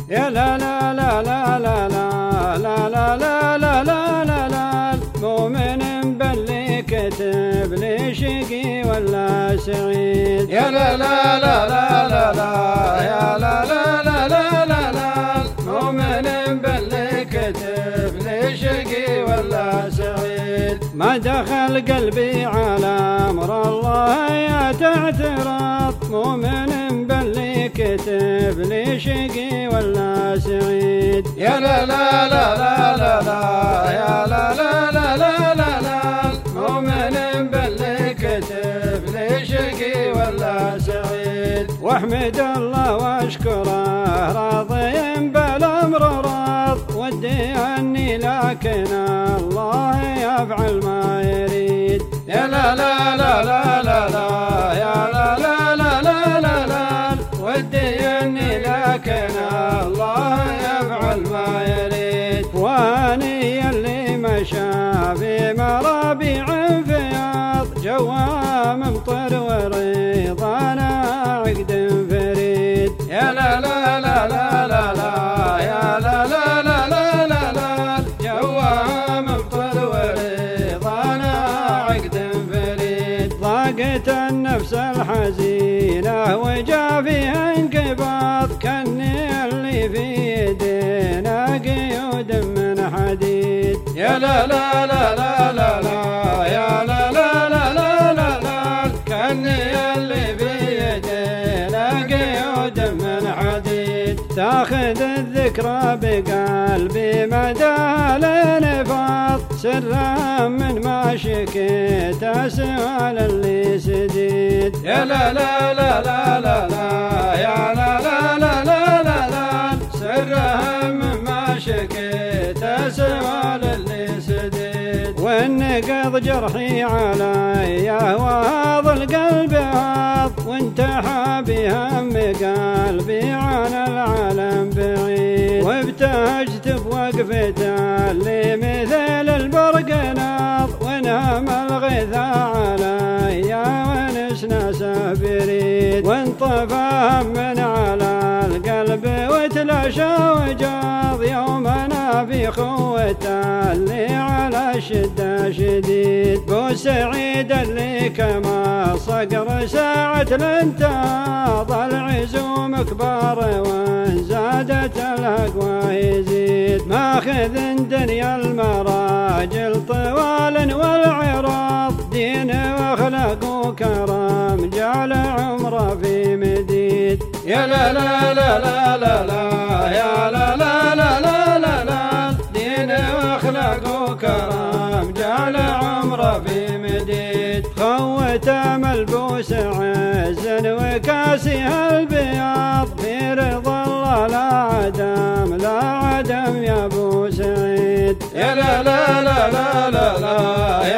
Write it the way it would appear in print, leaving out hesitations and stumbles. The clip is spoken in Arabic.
يا لا لا لا لا لا لا لا لا لا لا لا لا لا مؤمن باللي كتب لي شقي ولا سعيد. يا لا لا لا لا لا لا يا لا لا لا لا لا لا مؤمن باللي كتب لي شقي ولا سعيد. ما دخل قلبي على أمر الله يا تعترض مؤمن باللي كتب لي شقي ولا سعيد. يا لا لا لا لا لا لا يا لا لا لا لا لا لا مؤمن باللي كتب لي شقي ولا سعيد. واحمد الله واشكره راضي بالامر راض ودي اني لكن الله يفعل ما يريد. يا لا لا لا لا لا لا يا لا لا لا لا لا لا ودي اني لكن الله يفعل ما يريد. واني اللي مشى في مرابيع فياض جوا ممطر وريضانا عقد فريد. يا لا لا لا لا لا لا يا لا لا لا لا لا لا جوا ممطر وريضانا عقد فريد. ضاقت النفس الحزينة وجا فيها انقباض كني اللي في يدينا قيود من حديد. يا لا لا لا لا لا لا يا لا لا لا لا لا لا كني اللي بيدينا قيود من حديد. تاخذ الذكرى بقلبي مدى الانفاض سرا من ما شكيت سؤال اللي سديد. يا لا لا لا لا لا لا يا لا لا لا لا لا لا سرها مما شكيت سؤال اللي سديد. وانقض جرحي علي وهذا القلب هاض وانتحى بهم قلبي عن العالم بعيد. وابتهجت بوقفة اللي مثل البرق ناض وانهم الغثاء علي ونسنا سافريد. وانطفى من على القلب وتلاشى وجاض يومنا في خوة اللي على الشدة شديد. بوسعيد اللي كما صقر ساعة الانتهاض العزوم كبار وان زادت الأقوى يزيد. ماخذ دنيا المراجل طوال والعراض دين واخلاق وكرم جعل عمره في مديد. يا لا لا لا لا لا لا يا لا لا لا لا لا لا دين واخلاق وكرم جعل عمره في مديد. خوته ملبوس عز وكاسها البياض في رضا الله لا عدم لا عدم يا ابو سعيد. يا لا لا لا لا لا لا